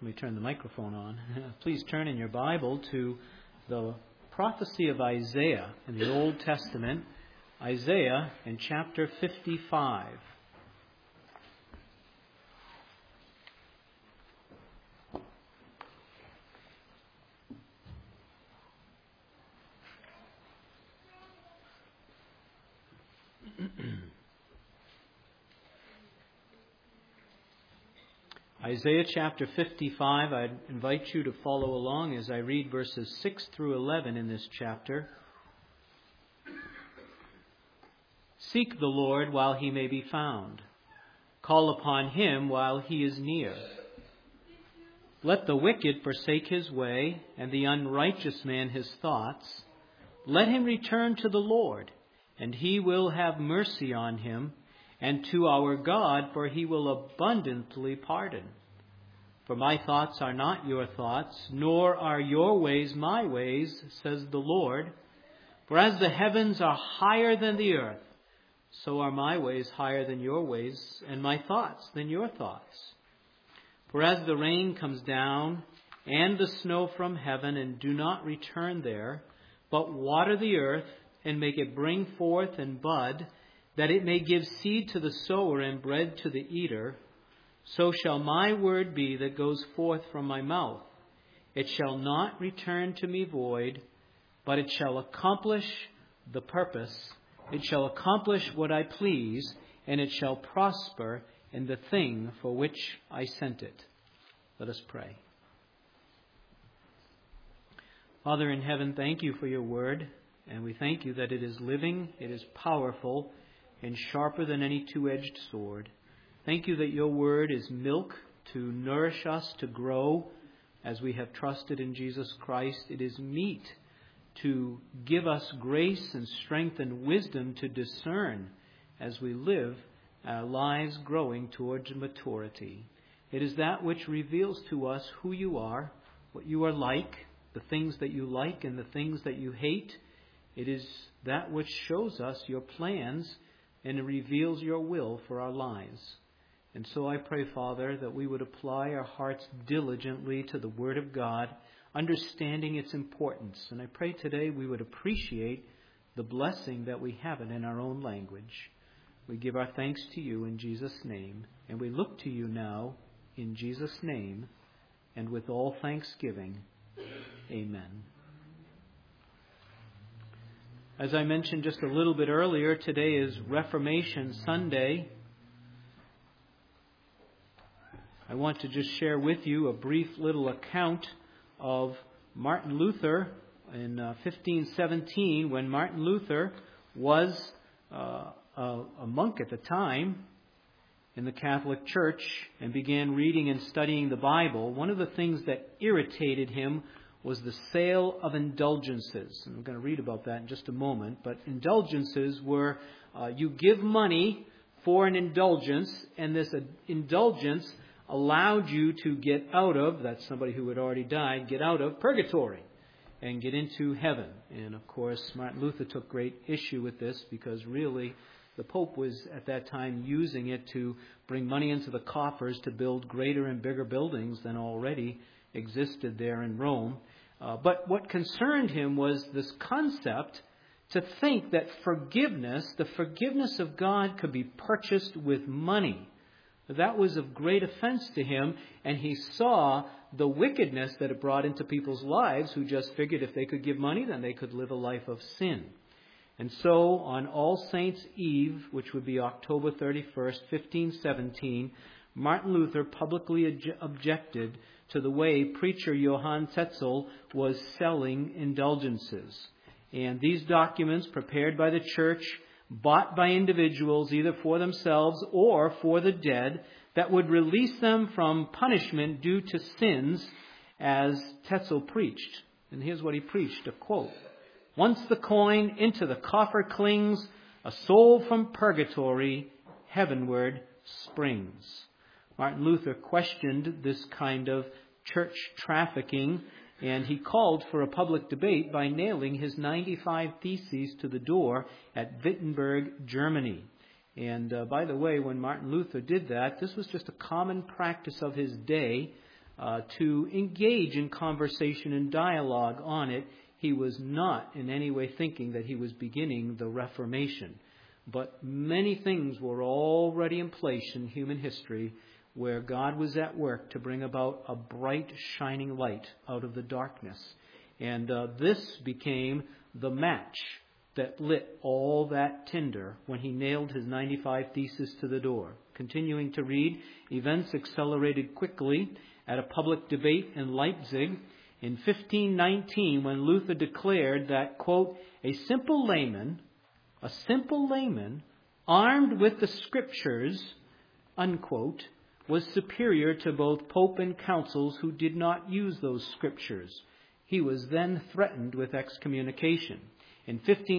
Let me turn the microphone on. Please turn in your Bible to the prophecy of Isaiah in the Old Testament. Isaiah in chapter 55. Isaiah chapter 55, I invite you to follow along as I read verses 6 through 11 in this chapter. Seek the Lord while he may be found. Call upon him while he is near. Let the wicked forsake his way, and the unrighteous man his thoughts. Let him return to the Lord, and he will have mercy on him, and to our God, for he will abundantly pardon. For my thoughts are not your thoughts, nor are your ways my ways, says the Lord. For as the heavens are higher than the earth, so are my ways higher than your ways, and my thoughts than your thoughts. For as the rain comes down, and the snow from heaven, and do not return there, but water the earth, and make it bring forth and bud, that it may give seed to the sower and bread to the eater, so shall my word be that goes forth from my mouth. It shall not return to me void, but it shall accomplish the purpose. It shall accomplish what I please, and it shall prosper in the thing for which I sent it. Let us pray. Father in heaven, thank you for your word, and we thank you that it is living, it is powerful, and sharper than any two-edged sword. Thank you that your word is milk to nourish us, to grow as we have trusted in Jesus Christ. It is meat to give us grace and strength and wisdom to discern as we live our lives growing towards maturity. It is that which reveals to us who you are, what you are like, the things that you like and the things that you hate. It is that which shows us your plans and it reveals your will for our lives. And so I pray, Father, that we would apply our hearts diligently to the Word of God, understanding its importance. And I pray today we would appreciate the blessing that we have it in our own language. We give our thanks to you in Jesus' name, and we look to you now in Jesus' name, and with all thanksgiving, amen. As I mentioned just a little bit earlier, today is Reformation Sunday. I want to just share with you a brief little account of Martin Luther in 1517, when Martin Luther was a monk at the time in the Catholic Church and began reading and studying the Bible. One of the things that irritated him was the sale of indulgences. And we're going to read about that in just a moment. But indulgences were you give money for an indulgence, and this indulgence allowed you to get out of, that's somebody who had already died, get out of purgatory and get into heaven. And of course, Martin Luther took great issue with this because really the Pope was at that time using it to bring money into the coffers to build greater and bigger buildings than already existed there in Rome. But what concerned him was this concept to think that forgiveness, the forgiveness of God, could be purchased with money. That was of great offense to him, and he saw the wickedness that it brought into people's lives who just figured if they could give money, then they could live a life of sin. And so on All Saints' Eve, which would be October 31st, 1517, Martin Luther publicly objected to the way preacher Johann Tetzel was selling indulgences. And these documents, prepared by the church, bought by individuals either for themselves or for the dead, that would release them from punishment due to sins, as Tetzel preached. And here's what he preached, a quote: "Once the coin into the coffer clings, a soul from purgatory heavenward springs." Martin Luther questioned this kind of church trafficking, and he called for a public debate by nailing his 95 Theses to the door at Wittenberg, Germany. And by the way, when Martin Luther did that, this was just a common practice of his day. to engage in conversation and dialogue on it. He was not in any way thinking that he was beginning the Reformation. But many things were already in place in human history where God was at work to bring about a bright, shining light out of the darkness. And this became the match that lit all that tinder when he nailed his 95 Theses to the door. Continuing to read, events accelerated quickly at a public debate in Leipzig in 1519 when Luther declared that, quote, a simple layman, armed with the Scriptures, unquote, was superior to both Pope and councils who did not use those Scriptures. He was then threatened with excommunication. In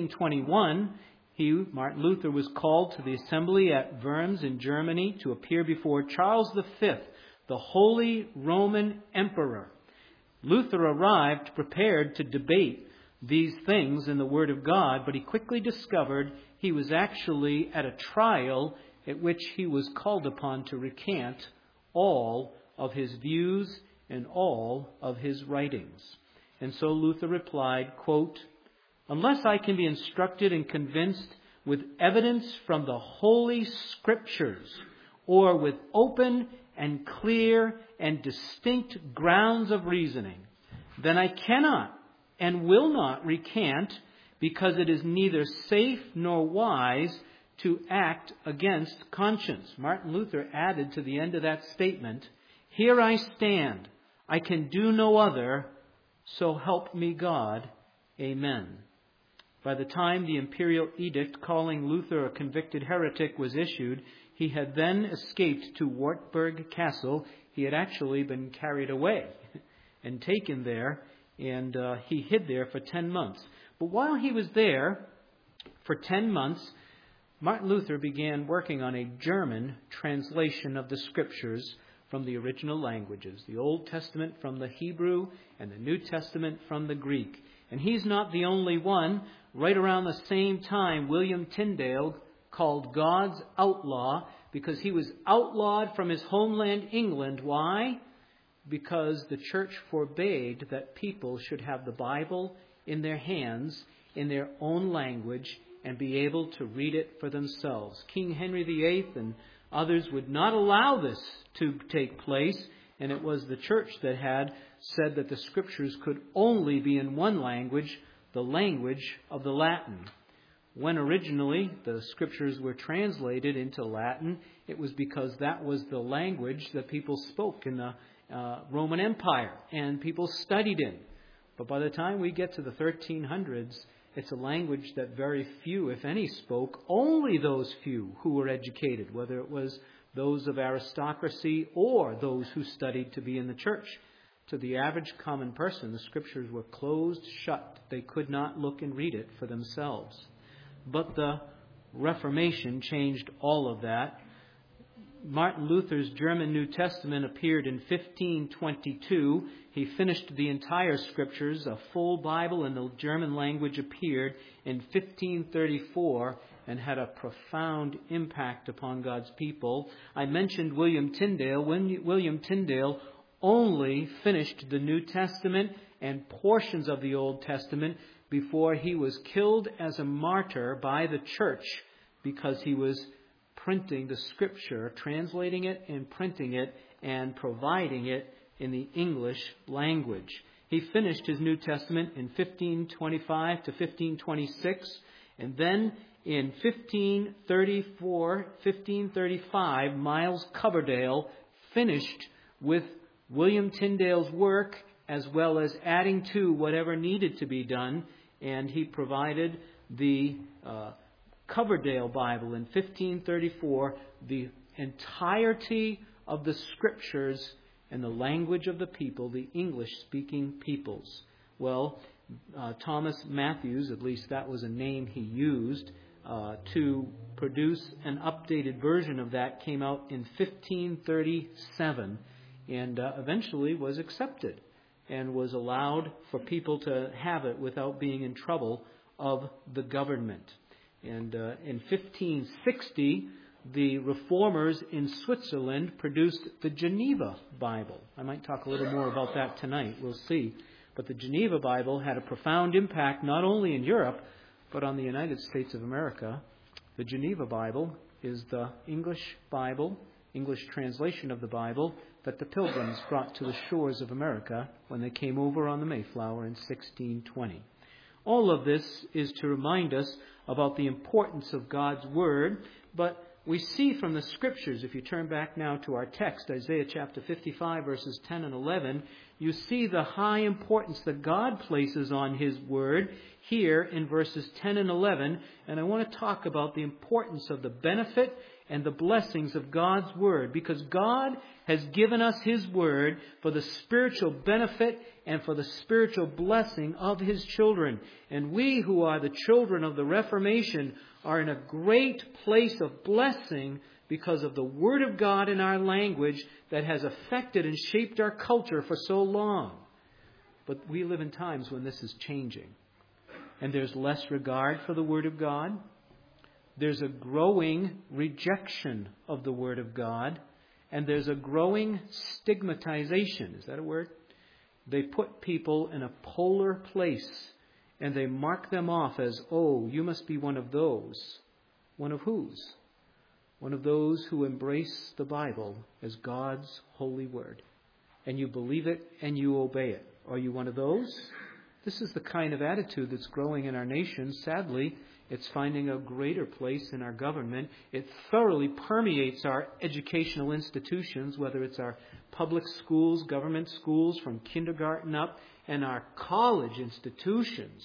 1521, Martin Luther, was called to the assembly at Worms in Germany to appear before Charles V, the Holy Roman Emperor. Luther arrived prepared to debate these things in the Word of God, but he quickly discovered he was actually at a trial at which he was called upon to recant all of his views and all of his writings. And so Luther replied, quote, unless I can be instructed and convinced with evidence from the Holy Scriptures, or with open and clear and distinct grounds of reasoning, then I cannot and will not recant, because it is neither safe nor wise to act against conscience. Martin Luther added to the end of that statement, here I stand, I can do no other, so help me God. Amen. By the time the imperial edict calling Luther a convicted heretic was issued, he had then escaped to Wartburg Castle. He had actually been carried away and taken there, and he hid there for 10 months. But while he was there for 10 months, Martin Luther began working on a German translation of the Scriptures from the original languages, the Old Testament from the Hebrew and the New Testament from the Greek. And he's not the only one. Right around the same time, William Tyndale, called God's outlaw, because he was outlawed from his homeland, England. Why? Because the church forbade that people should have the Bible in their hands, in their own language, and be able to read it for themselves. King Henry VIII and others would not allow this to take place, and it was the church that had said that the Scriptures could only be in one language, the language of the Latin. When originally the Scriptures were translated into Latin, it was because that was the language that people spoke in the Roman Empire and people studied in. But by the time we get to the 1300s, it's a language that very few, if any, spoke. Only those few who were educated, whether it was those of aristocracy or those who studied to be in the church. To the average common person, the Scriptures were closed shut. They could not look and read it for themselves. But the Reformation changed all of that. Martin Luther's German New Testament appeared in 1522. He finished the entire Scriptures. A full Bible in the German language appeared in 1534 and had a profound impact upon God's people. I mentioned William Tyndale. William Tyndale only finished the New Testament and portions of the Old Testament before he was killed as a martyr by the church, because he was printing the Scripture, translating it and printing it and providing it in the English language. He finished his New Testament in 1525 to 1526, and then in 1535, Miles Coverdale finished with William Tyndale's work, as well as adding to whatever needed to be done, and he provided the Coverdale Bible in 1534, the entirety of the Scriptures in the language of the people, the English-speaking peoples. Well, Thomas Matthews, at least that was a name he used, to produce an updated version of that, came out in 1537 and eventually was accepted and was allowed for people to have it without being in trouble of the government. And in 1560, the reformers in Switzerland produced the Geneva Bible. I might talk a little more about that tonight. We'll see. But the Geneva Bible had a profound impact not only in Europe, but on the United States of America. The Geneva Bible is the English Bible, English translation of the Bible, that the Pilgrims brought to the shores of America when they came over on the Mayflower in 1620. All of this is to remind us about the importance of God's Word, but we see from the Scriptures, if you turn back now to our text, Isaiah chapter 55, verses 10 and 11, you see the high importance that God places on His Word here in verses 10 and 11. And I want to talk about the importance of the benefit and the blessings of God's Word, because God has given us His Word for the spiritual benefit and for the spiritual blessing of His children. And we who are the children of the Reformation are in a great place of blessing because of the Word of God in our language that has affected and shaped our culture for so long. But we live in times when this is changing. And there's less regard for the Word of God. There's a growing rejection of the Word of God. And there's a growing stigmatization. Is that a word? They put people in a polar place. And they mark them off as, oh, you must be one of those. One of whose? One of those who embrace the Bible as God's holy word. And you believe it and you obey it. Are you one of those? This is the kind of attitude that's growing in our nation. Sadly, it's finding a greater place in our government. It thoroughly permeates our educational institutions, whether it's our public schools, government schools, from kindergarten up, and our college institutions.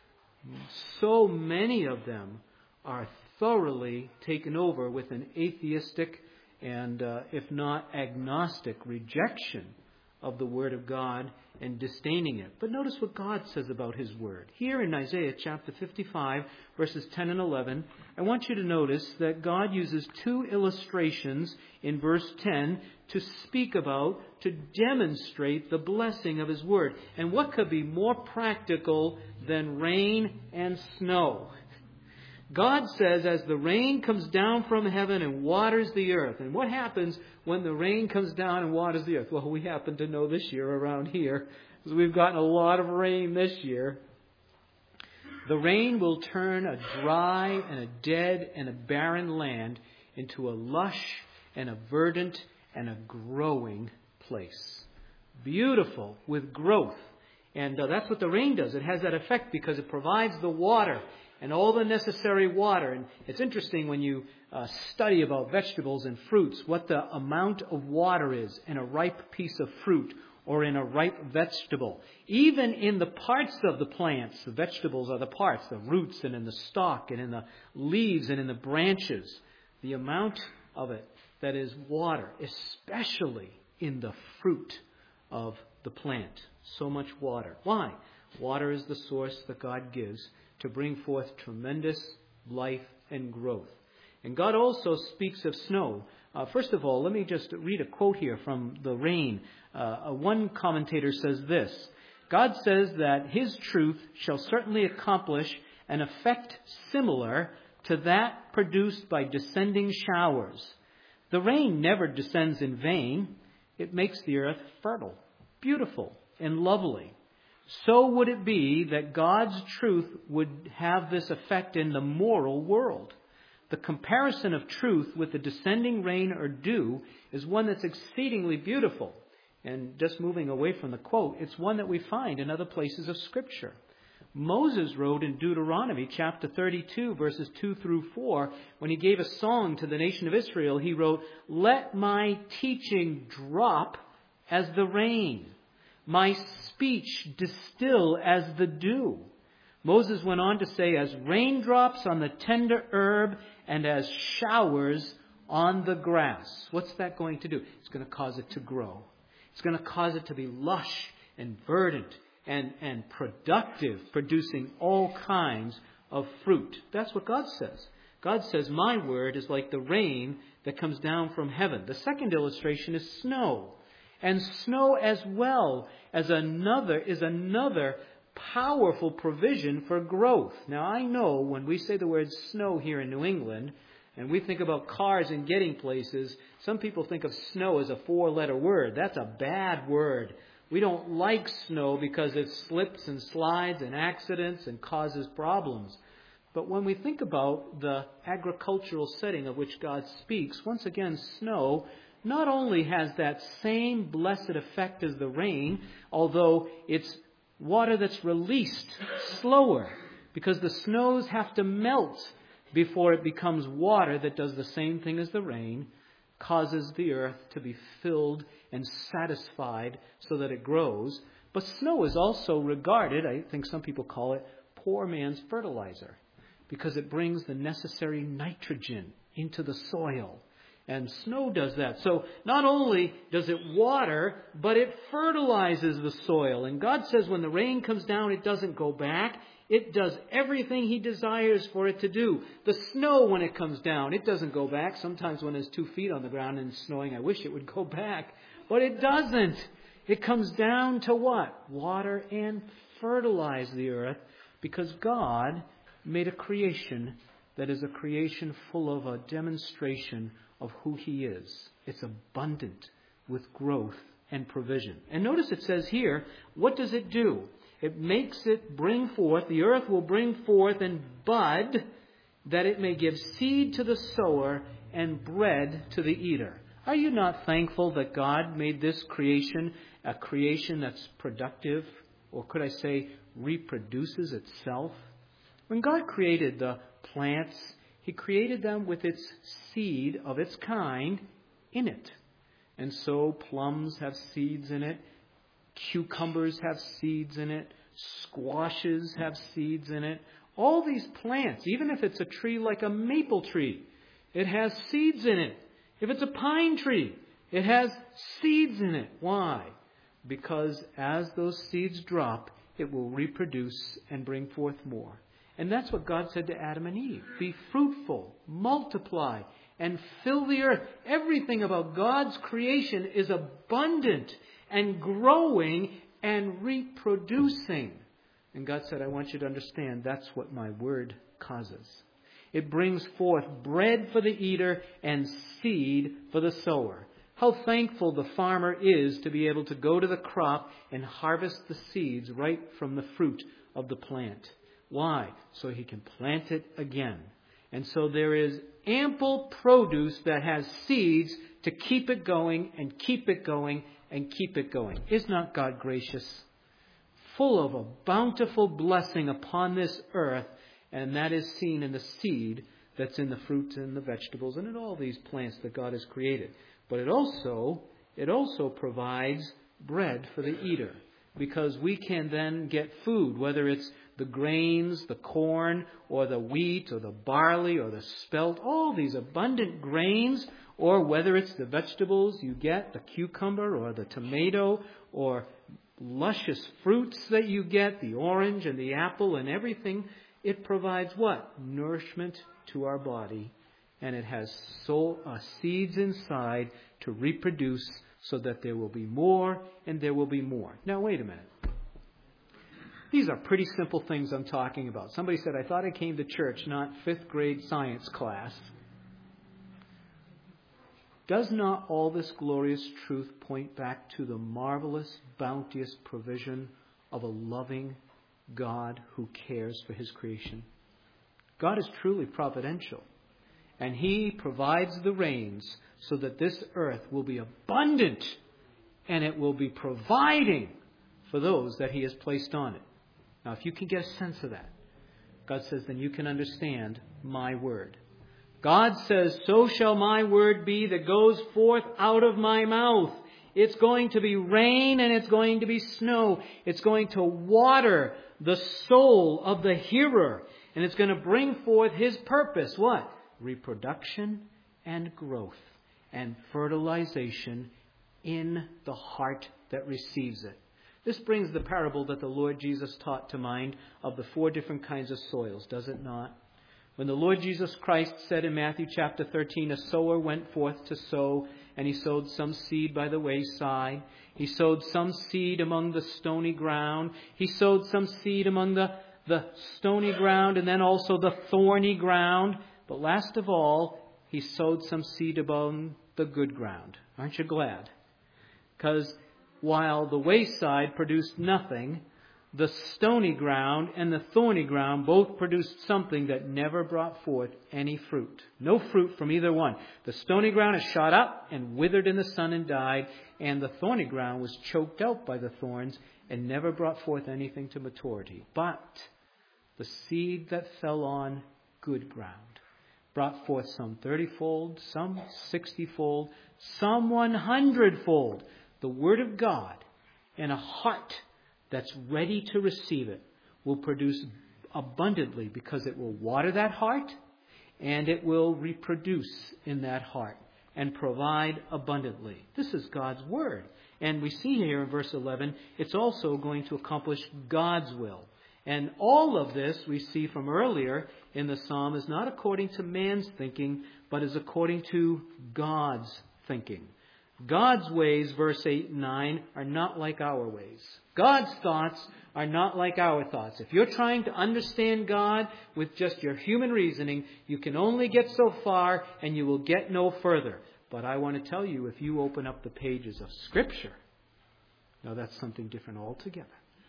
So many of them are thoroughly taken over with an atheistic and, if not agnostic, rejection of the Word of God and disdaining it. But notice what God says about His Word. Here in Isaiah chapter 55, verses 10 and 11, I want you to notice that God uses two illustrations in verse 10 to speak about, to demonstrate the blessing of His Word. And what could be more practical than rain and snow? God says, as the rain comes down from heaven and waters the earth. And what happens when the rain comes down and waters the earth? Well, we happen to know this year around here, because we've gotten a lot of rain this year. The rain will turn a dry and a dead and a barren land into a lush and a verdant and a growing place. Beautiful with growth. And that's what the rain does. It has that effect because it provides the water and all the necessary water. And it's interesting when you study about vegetables and fruits, what the amount of water is in a ripe piece of fruit or in a ripe vegetable. Even in the parts of the plants, the vegetables are the parts, the roots and in the stalk and in the leaves and in the branches. The amount of it that is water, especially in the fruit of the plant. So much water. Why? Water is the source that God gives to bring forth tremendous life and growth. And God also speaks of snow. First of all, let me just read a quote here from the rain. One commentator says this: God says that His truth shall certainly accomplish an effect similar to that produced by descending showers. The rain never descends in vain. It makes the earth fertile, beautiful, and lovely. So would it be that God's truth would have this effect in the moral world. The comparison of truth with the descending rain or dew is one that's exceedingly beautiful. And just moving away from the quote, it's one that we find in other places of Scripture. Moses wrote in Deuteronomy chapter 32, verses 2 through 4, when he gave a song to the nation of Israel, he wrote, "Let my teaching drop as the rain, my speech distill as the dew." Moses went on to say, as raindrops on the tender herb and as showers on the grass. What's that going to do? It's going to cause it to grow. It's going to cause it to be lush and verdant and productive, producing all kinds of fruit. That's what God says. God says, my word is like the rain that comes down from heaven. The second illustration is snow. And snow as well as another powerful provision for growth. Now, I know when we say the word snow here in New England, and we think about cars and getting places, some people think of snow as a 4-letter word. That's a bad word. We don't like snow because it slips and slides and accidents and causes problems. But when we think about the agricultural setting of which God speaks, once again, snow not only has that same blessed effect as the rain, although it's water that's released slower, because the snows have to melt before it becomes water that does the same thing as the rain, causes the earth to be filled and satisfied so that it grows. But snow is also regarded, I think some people call it, poor man's fertilizer, because it brings the necessary nitrogen into the soil. And snow does that. So not only does it water, but it fertilizes the soil. And God says when the rain comes down, it doesn't go back. It does everything He desires for it to do. The snow, when it comes down, it doesn't go back. Sometimes when there's 2 feet on the ground and it's snowing, I wish it would go back. But it doesn't. It comes down to what? Water and fertilize the earth, because God made a creation that is a creation full of a demonstration of who He is. It's abundant with growth and provision. And notice it says here, what does it do? It makes it bring forth, the earth will bring forth and bud, that it may give seed to the sower and bread to the eater. Are you not thankful that God made this creation a creation that's productive, or could I say reproduces itself? When God created the plants, He created them with its seed of its kind in it. And so plums have seeds in it. Cucumbers have seeds in it. Squashes have seeds in it. All these plants, even if it's a tree like a maple tree, it has seeds in it. If it's a pine tree, it has seeds in it. Why? Because as those seeds drop, it will reproduce and bring forth more. And that's what God said to Adam and Eve. Be fruitful, multiply, and fill the earth. Everything about God's creation is abundant and growing and reproducing. And God said, I want you to understand that's what my word causes. It brings forth bread for the eater and seed for the sower. How thankful the farmer is to be able to go to the crop and harvest the seeds right from the fruit of the plant. Why? So he can plant it again. And so there is ample produce that has seeds to keep it going and keep it going and keep it going. Is not God gracious? Full of a bountiful blessing upon this earth, and that is seen in the seed that's in the fruits and the vegetables and in all these plants that God has created. But it also provides bread for the eater, because we can then get food, whether it's the grains, the corn, or the wheat, or the barley, or the spelt, all these abundant grains, or whether it's the vegetables you get, the cucumber or the tomato, or luscious fruits that you get, the orange and the apple and everything. It provides what? Nourishment to our body. And it has seeds inside to reproduce so that there will be more and there will be more. Now, wait a minute. These are pretty simple things I'm talking about. Somebody said, I thought I came to church, not 5th grade science class. Does not all this glorious truth point back to the marvelous, bounteous provision of a loving God who cares for His creation? God is truly providential. And He provides the rains so that this earth will be abundant and it will be providing for those that He has placed on it. Now, if you can get a sense of that, God says, then you can understand my word. God says, so shall my word be that goes forth out of my mouth. It's going to be rain and it's going to be snow. It's going to water the soul of the hearer. And it's going to bring forth His purpose. What? Reproduction and growth and fertilization in the heart that receives it. This brings the parable that the Lord Jesus taught to mind of the 4 different kinds of soils, does it not? When the Lord Jesus Christ said in Matthew chapter 13, a sower went forth to sow, and he sowed some seed by the wayside. He sowed some seed among the stony ground. He sowed some seed among the stony ground and then also the thorny ground. But last of all, He sowed some seed upon the good ground. Aren't you glad? Because while the wayside produced nothing, the stony ground and the thorny ground both produced something that never brought forth any fruit. No fruit from either one. The stony ground is shot up and withered in the sun and died, and the thorny ground was choked out by the thorns and never brought forth anything to maturity. But the seed that fell on good ground brought forth some 30-fold, some 60-fold, some 100-fold. The Word of God and a heart that's ready to receive it will produce abundantly, because it will water that heart and it will reproduce in that heart and provide abundantly. This is God's Word. And we see here in verse 11, it's also going to accomplish God's will. And all of this we see from earlier in the psalm is not according to man's thinking, but is according to God's thinking. God's ways, verse 8 and 9, are not like our ways. God's thoughts are not like our thoughts. If you're trying to understand God with just your human reasoning, you can only get so far and you will get no further. But I want to tell you, if you open up the pages of Scripture, now that's something different altogether.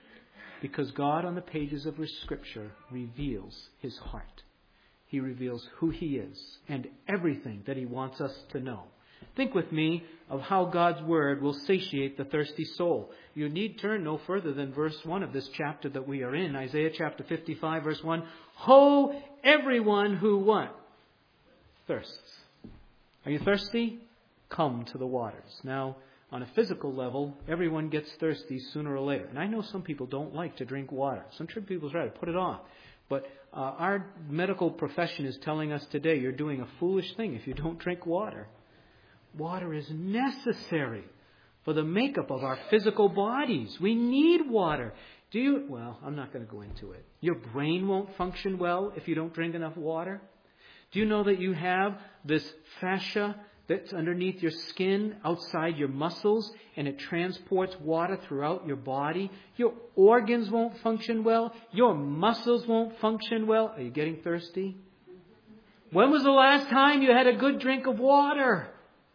Because God on the pages of Scripture reveals His heart. He reveals who He is and everything that He wants us to know. Think with me of how God's Word will satiate the thirsty soul. You need turn no further than verse 1 of this chapter that we are in. Isaiah chapter 55, verse 1. Ho, everyone who what? Thirsts. Are you thirsty? Come to the waters. Now, on a physical level, everyone gets thirsty sooner or later. And I know some people don't like to drink water. Some people try to put it off. But our medical profession is telling us today you're doing a foolish thing if you don't drink water. Water is necessary for the makeup of our physical bodies. We need water. Well, I'm not going to go into it. Your brain won't function well if you don't drink enough water. Do you know that you have this fascia that's underneath your skin, outside your muscles, and it transports water throughout your body? Your organs won't function well. Your muscles won't function well. Are you getting thirsty? When was the last time you had a good drink of water?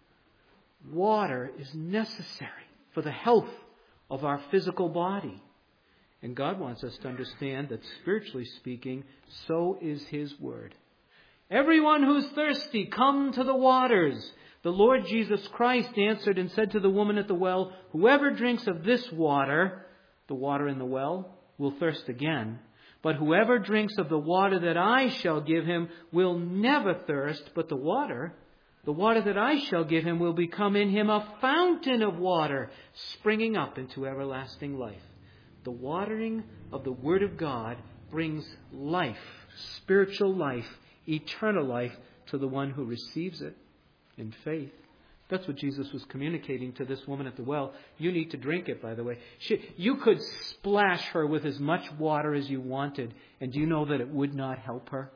Water is necessary for the health of our physical body. And God wants us to understand that, spiritually speaking, so is His Word. Everyone who's thirsty, come to the waters. The Lord Jesus Christ answered and said to the woman at the well, whoever drinks of this water, the water in the well, will thirst again. But whoever drinks of the water that I shall give him will never thirst, but the water that I shall give him will become in him a fountain of water, springing up into everlasting life. The watering of the Word of God brings life, spiritual life, eternal life to the one who receives it in faith. That's what Jesus was communicating to this woman at the well. You need to drink it, by the way. You could splash her with as much water as you wanted, and do you know that it would not help her?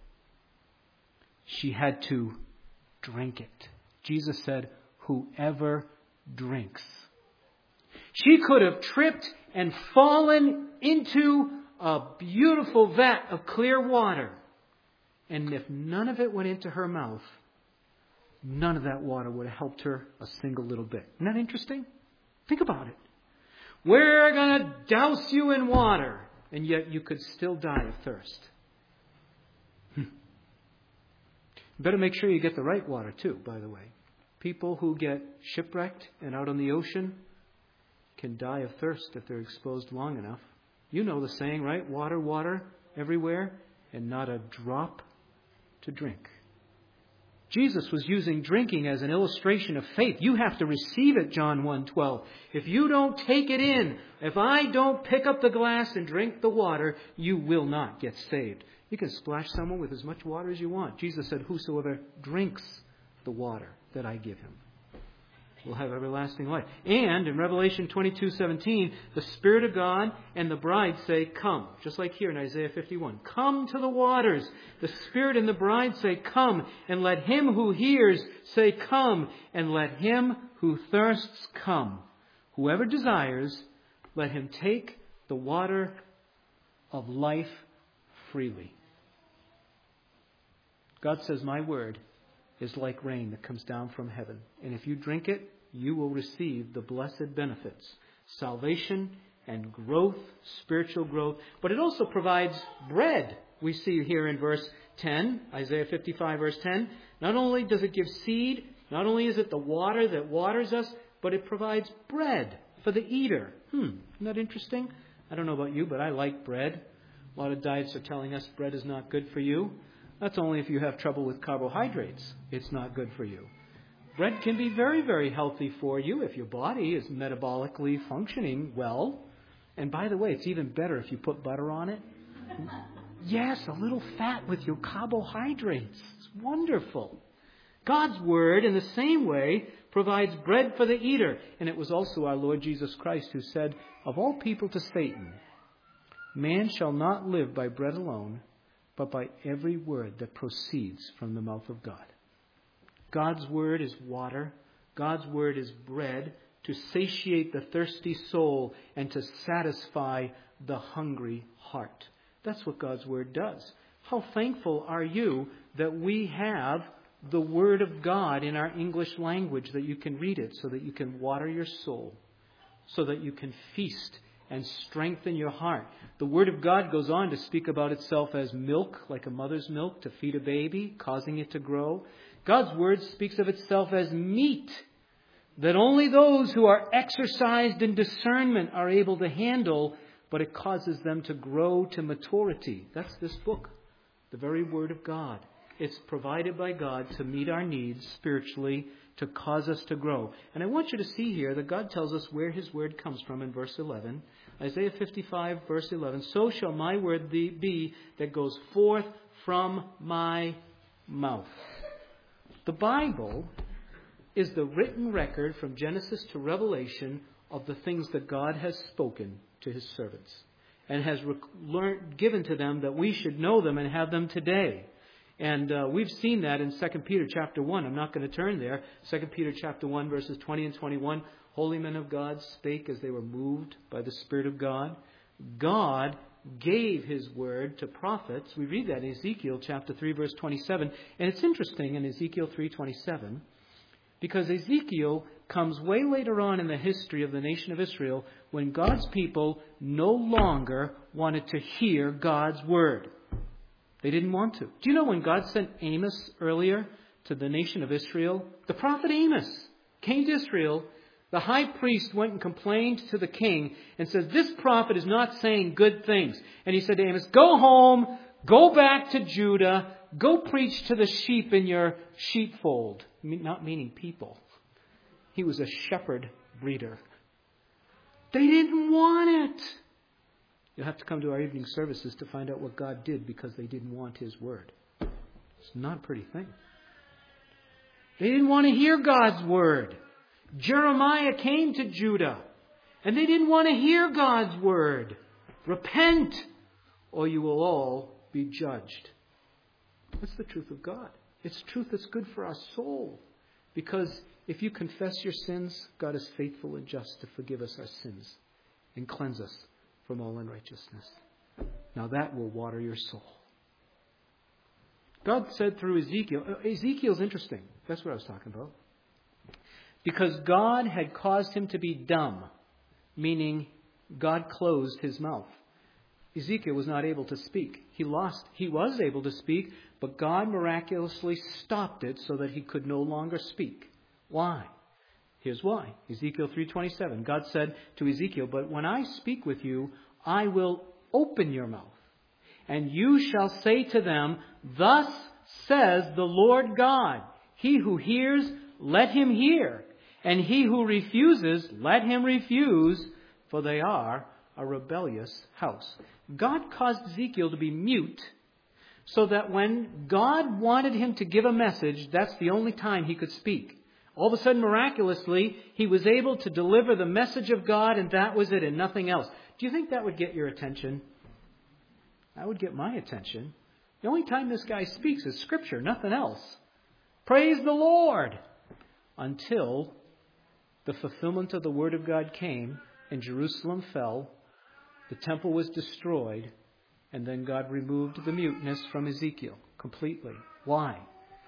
She had to drink it. Jesus said, whoever drinks. She could have tripped and fallen into a beautiful vat of clear water. And if none of it went into her mouth, none of that water would have helped her a single little bit. Isn't that interesting? Think about it. We're going to douse you in water, and yet you could still die of thirst. Better make sure you get the right water too, by the way. People who get shipwrecked and out on the ocean can die of thirst if they're exposed long enough. You know the saying, right? Water, water everywhere, and not a drop to drink. Jesus was using drinking as an illustration of faith. You have to receive it, John 1:12. If you don't take it in, if I don't pick up the glass and drink the water, you will not get saved. You can splash someone with as much water as you want. Jesus said, whosoever drinks the water that I give him will have everlasting life. And in Revelation 22:17, the Spirit of God and the bride say, come. Just like here in Isaiah 51. Come to the waters. The Spirit and the bride say, come. And let him who hears say, come. And let him who thirsts come. Whoever desires, let him take the water of life freely. God says, my word is like rain that comes down from heaven. And if you drink it, you will receive the blessed benefits. Salvation and growth, spiritual growth. But it also provides bread. We see here in verse 10, Isaiah 55 verse 10. Not only does it give seed, not only is it the water that waters us, but it provides bread for the eater. Isn't that interesting? I don't know about you, but I like bread. A lot of diets are telling us bread is not good for you. That's only if you have trouble with carbohydrates. It's not good for you. Bread can be very, very healthy for you if your body is metabolically functioning well. And by the way, it's even better if you put butter on it. Yes, a little fat with your carbohydrates. It's wonderful. God's Word, in the same way, provides bread for the eater. And it was also our Lord Jesus Christ who said, of all people to Satan, man shall not live by bread alone, but by every word that proceeds from the mouth of God. God's Word is water. God's Word is bread to satiate the thirsty soul and to satisfy the hungry heart. That's what God's Word does. How thankful are you that we have the Word of God in our English language, that you can read it so that you can water your soul, so that you can feast and strengthen your heart. The Word of God goes on to speak about itself as milk, like a mother's milk, to feed a baby, causing it to grow. God's Word speaks of itself as meat, that only those who are exercised in discernment are able to handle, but it causes them to grow to maturity. That's this book, the very Word of God. It's provided by God to meet our needs spiritually, to cause us to grow. And I want you to see here that God tells us where His Word comes from in verse 11. Isaiah 55, verse 11. So shall my word be that goes forth from my mouth. The Bible is the written record from Genesis to Revelation of the things that God has spoken to His servants and has given to them that we should know them and have them today. And we've seen that in 2 Peter chapter 1. I'm not going to turn there. 2 Peter chapter 1, verses 20 and 21. Holy men of God spake as they were moved by the Spirit of God. God gave His word to prophets. We read that in Ezekiel chapter 3, verse 27. And it's interesting in Ezekiel 3:27, because Ezekiel comes way later on in the history of the nation of Israel when God's people no longer wanted to hear God's word. They didn't want to. Do you know when God sent Amos earlier to the nation of Israel? The prophet Amos came to Israel. The high priest went and complained to the king and says, this prophet is not saying good things. And he said to Amos, go home, go back to Judah, go preach to the sheep in your sheepfold. Not meaning people. He was a shepherd breeder. They didn't want it. You'll have to come to our evening services to find out what God did because they didn't want His word. It's not a pretty thing. They didn't want to hear God's word. Jeremiah came to Judah and they didn't want to hear God's word. Repent or you will all be judged. That's the truth of God. It's truth that's good for our soul. Because if you confess your sins, God is faithful and just to forgive us our sins and cleanse us from all unrighteousness. Now that will water your soul. God said through Ezekiel. Ezekiel's interesting. That's what I was talking about. Because God had caused him to be dumb, meaning God closed his mouth. Ezekiel was not able to speak. He was able to speak, but God miraculously stopped it so that he could no longer speak. Why? Here's why. Ezekiel 3:27. God said to Ezekiel, but when I speak with you, I will open your mouth, and you shall say to them, thus says the Lord God, he who hears, let him hear, and he who refuses, let him refuse, for they are a rebellious house. God caused Ezekiel to be mute so that when God wanted him to give a message, that's the only time he could speak. All of a sudden, miraculously, he was able to deliver the message of God, and that was it, and nothing else. Do you think that would get your attention? That would get my attention. The only time this guy speaks is Scripture, nothing else. Praise the Lord! Until the fulfillment of the Word of God came, and Jerusalem fell, the temple was destroyed, and then God removed the muteness from Ezekiel completely. Why?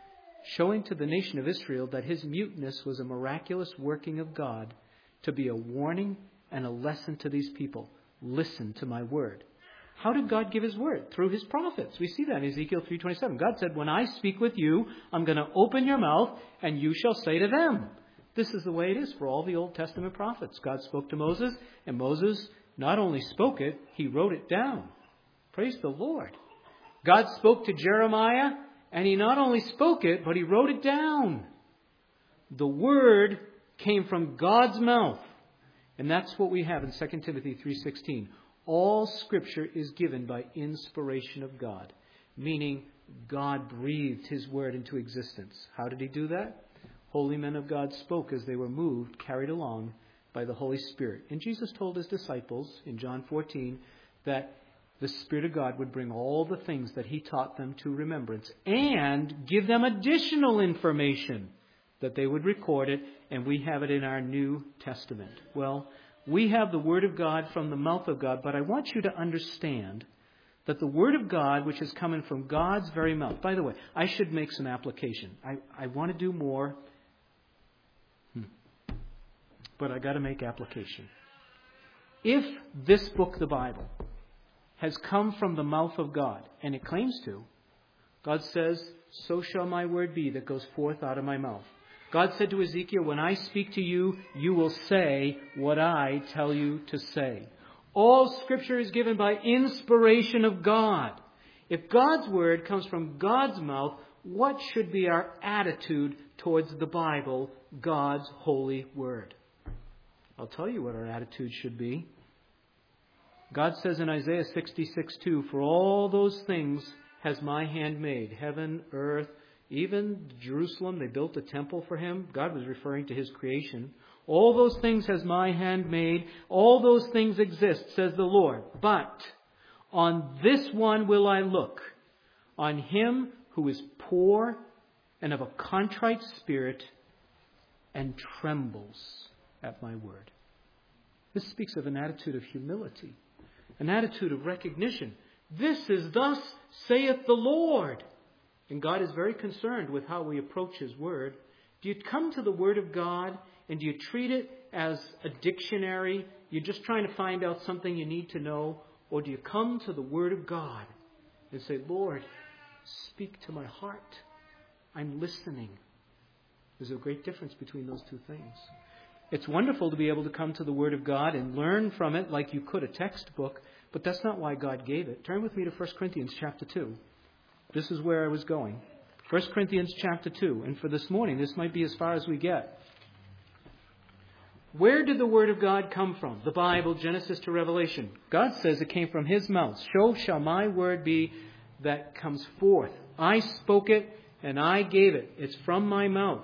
showing to the nation of Israel that his muteness was a miraculous working of God to be a warning and a lesson to these people. Listen to my word. How did God give his word? Through his prophets. We see that in Ezekiel 3:27. God said, when I speak with you, I'm going to open your mouth and you shall say to them. This is the way it is for all the Old Testament prophets. God spoke to Moses, and Moses not only spoke it, he wrote it down. Praise the Lord. God spoke to Jeremiah, and he not only spoke it, but he wrote it down. The word came from God's mouth. And that's what we have in 2 Timothy 3:16. All Scripture is given by inspiration of God, meaning God breathed his word into existence. How did he do that? Holy men of God spoke as they were moved, carried along by the Holy Spirit. And Jesus told his disciples in John 14 that the Spirit of God would bring all the things that he taught them to remembrance and give them additional information that they would record it, and we have it in our New Testament. Well, we have the Word of God from the mouth of God, but I want you to understand that the Word of God, which is coming from God's very mouth. By the way, I should make some application. I want to do more, but I got to make application. If this book, the Bible, has come from the mouth of God, and it claims to, God says, so shall my word be that goes forth out of my mouth. God said to Ezekiel, when I speak to you, you will say what I tell you to say. All Scripture is given by inspiration of God. If God's word comes from God's mouth, what should be our attitude towards the Bible, God's holy word? I'll tell you what our attitude should be. God says in Isaiah 66:2, for all those things has my hand made, heaven, earth, even Jerusalem. They built a temple for him. God was referring to his creation. All those things has my hand made. All those things exist, says the Lord. But on this one will I look, on him who is poor and of a contrite spirit and trembles at my word. This speaks of an attitude of humility, an attitude of recognition. This is thus saith the Lord. And God is very concerned with how we approach his word. Do you come to the word of God and do you treat it as a dictionary? You're just trying to find out something you need to know? Or do you come to the word of God and say, Lord, speak to my heart. I'm listening. There's a great difference between those two things. It's wonderful to be able to come to the Word of God and learn from it like you could a textbook, but that's not why God gave it. Turn with me to 1 Corinthians chapter 2. This is where I was going. 1 Corinthians chapter 2. And for this morning, this might be as far as we get. Where did the Word of God come from? The Bible, Genesis to Revelation. God says it came from his mouth. So shall my word be that comes forth. I spoke it and I gave it. It's from my mouth.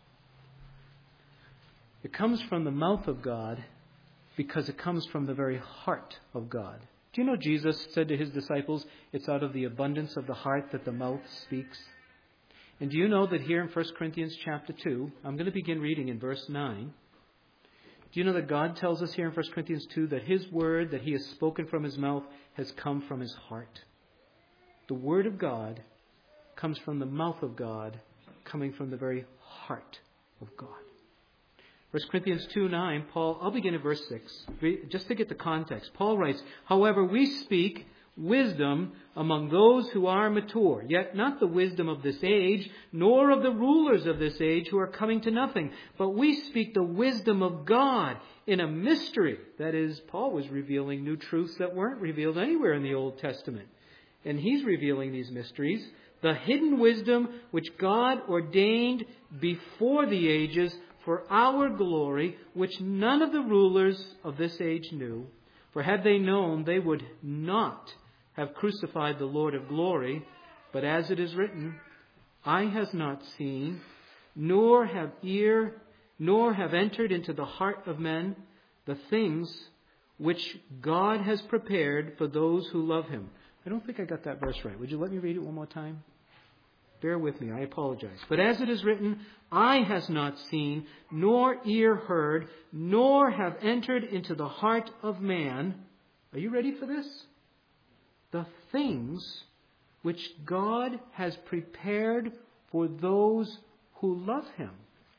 It comes from the mouth of God because it comes from the very heart of God. Do you know Jesus said to his disciples, it's out of the abundance of the heart that the mouth speaks? And do you know that here in 1 Corinthians chapter 2, I'm going to begin reading in verse 9. Do you know that God tells us here in 1 Corinthians 2 that his word that he has spoken from his mouth has come from his heart? The word of God comes from the mouth of God, coming from the very heart of God. 1 Corinthians 2:9, Paul, I'll begin at verse 6, just to get the context. Paul writes, however, we speak wisdom among those who are mature, yet not the wisdom of this age, nor of the rulers of this age who are coming to nothing. But we speak the wisdom of God in a mystery. That is, Paul was revealing new truths that weren't revealed anywhere in the Old Testament. And he's revealing these mysteries. The hidden wisdom which God ordained before the ages for our glory, which none of the rulers of this age knew. For had they known, they would not have crucified the Lord of glory. But as it is written, eye has not seen, nor have ear, nor have entered into the heart of men the things which God has prepared for those who love him. I don't think I got that verse right. Would you let me read it one more time? Bear with me, I apologize. But as it is written, eye has not seen, nor ear heard, nor have entered into the heart of man. Are you ready for this? The things which God has prepared for those who love Him.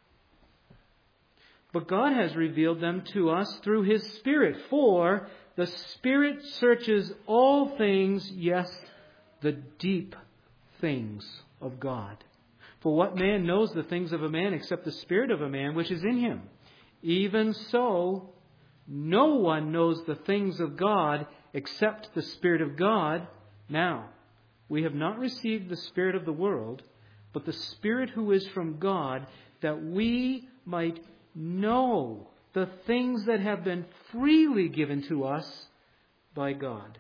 But God has revealed them to us through His Spirit. For the Spirit searches all things, yes, the deep things of God. For what man knows the things of a man except the Spirit of a man which is in him? Even so, no one knows the things of God except the Spirit of God. Now, we have not received the spirit of the world, but the Spirit who is from God, that we might know the things that have been freely given to us by God.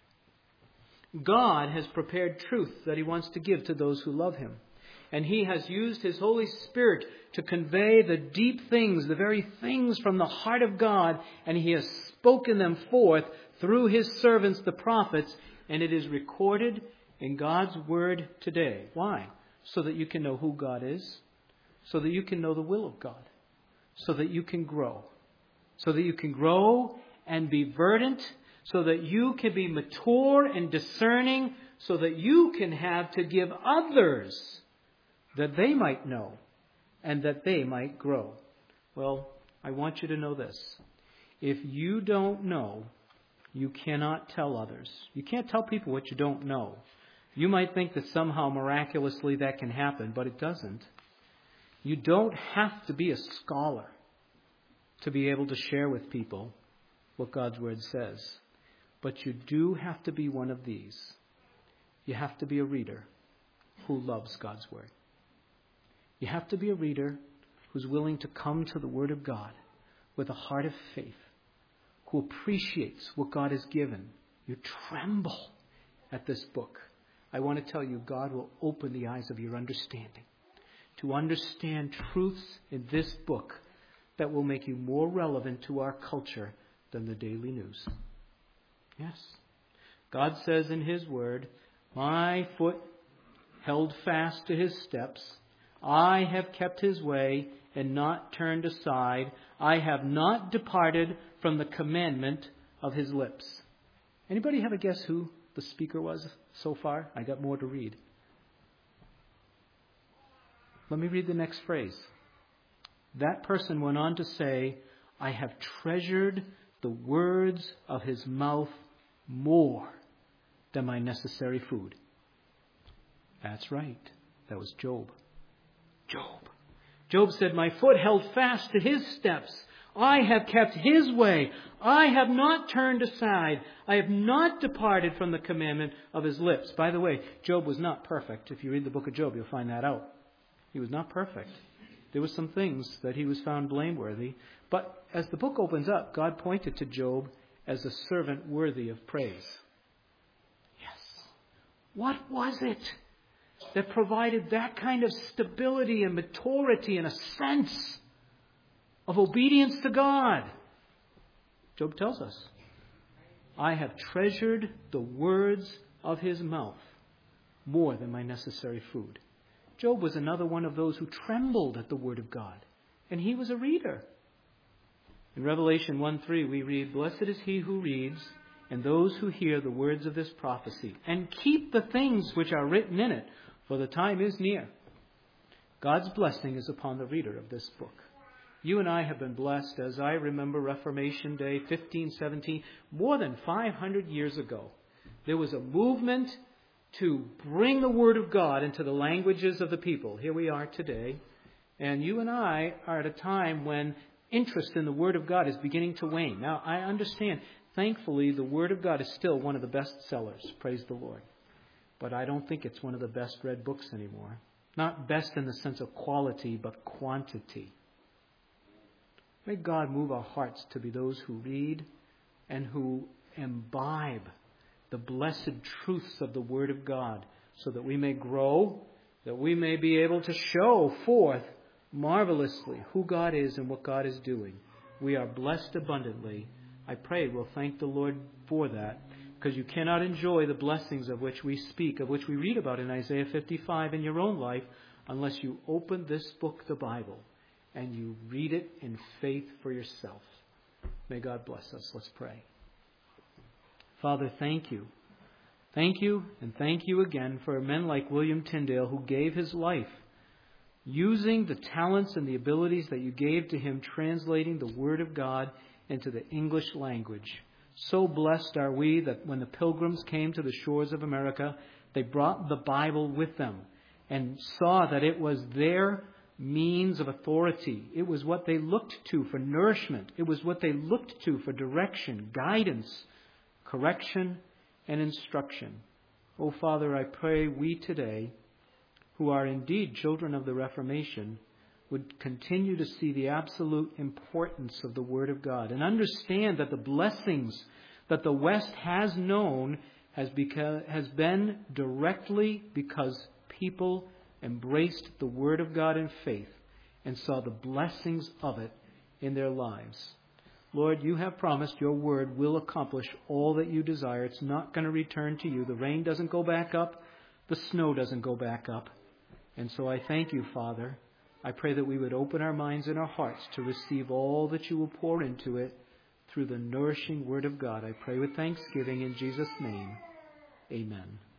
God has prepared truth that He wants to give to those who love Him. And He has used His Holy Spirit to convey the deep things, the very things from the heart of God, and He has spoken them forth through His servants, the prophets, and it is recorded in God's Word today. Why? So that you can know who God is, so that you can know the will of God, so that you can grow, so that you can grow and be verdant, so that you can be mature and discerning, so that you can have to give others that they might know and that they might grow. Well, I want you to know this. If you don't know, you cannot tell others. You can't tell people what you don't know. You might think that somehow miraculously that can happen, but it doesn't. You don't have to be a scholar to be able to share with people what God's Word says. But you do have to be one of these. You have to be a reader who loves God's Word. You have to be a reader who's willing to come to the Word of God with a heart of faith, who appreciates what God has given. You tremble at this book. I want to tell you, God will open the eyes of your understanding to understand truths in this book that will make you more relevant to our culture than the daily news. Yes. God says in His Word, my foot held fast to His steps. I have kept His way and not turned aside. I have not departed from the commandment of His lips. Anybody have a guess who the speaker was so far? I got more to read. Let me read the next phrase. That person went on to say, I have treasured the words of His mouth more than my necessary food. That's right. That was Job. Job said, my foot held fast to His steps. I have kept His way. I have not turned aside. I have not departed from the commandment of His lips. By the way, Job was not perfect. If you read the book of Job, you'll find that out. He was not perfect. There were some things that he was found blameworthy. But as the book opens up, God pointed to Job as a servant worthy of praise. Yes. What was it that provided that kind of stability and maturity and a sense of obedience to God? Job tells us, I have treasured the words of His mouth more than my necessary food. Job was another one of those who trembled at the Word of God. And he was a reader. In Revelation 1:3 we read, blessed is he who reads and those who hear the words of this prophecy and keep the things which are written in it, for the time is near. God's blessing is upon the reader of this book. You and I have been blessed, as I remember Reformation Day 1517, more than 500 years ago. There was a movement to bring the Word of God into the languages of the people. Here we are today. And you and I are at a time when interest in the Word of God is beginning to wane. Now, I understand. Thankfully, the Word of God is still one of the best sellers. Praise the Lord. But I don't think it's one of the best read books anymore. Not best in the sense of quality, but quantity. May God move our hearts to be those who read and who imbibe the blessed truths of the Word of God, so that we may grow, that we may be able to show forth marvelously who God is and what God is doing. We are blessed abundantly. I pray we'll thank the Lord for that, because you cannot enjoy the blessings of which we speak, of which we read about in Isaiah 55 in your own life, unless you open this book, the Bible, and you read it in faith for yourself. May God bless us. Let's pray. Father, thank you Thank you, and thank you again for men like William Tyndale who gave his life, using the talents and the abilities that you gave to him, translating the Word of God into the English language. So blessed are we that when the Pilgrims came to the shores of America, they brought the Bible with them and saw that it was their means of authority. It was what they looked to for nourishment. It was what they looked to for direction, guidance, correction, and instruction. Oh, Father, I pray we today, who are indeed children of the Reformation, would continue to see the absolute importance of the Word of God and understand that the blessings that the West has known has been directly because people embraced the Word of God in faith and saw the blessings of it in their lives. Lord, you have promised your Word will accomplish all that you desire. It's not going to return to you. The rain doesn't go back up. The snow doesn't go back up. And so I thank you, Father. I pray that we would open our minds and our hearts to receive all that you will pour into it through the nourishing Word of God. I pray with thanksgiving in Jesus' name. Amen.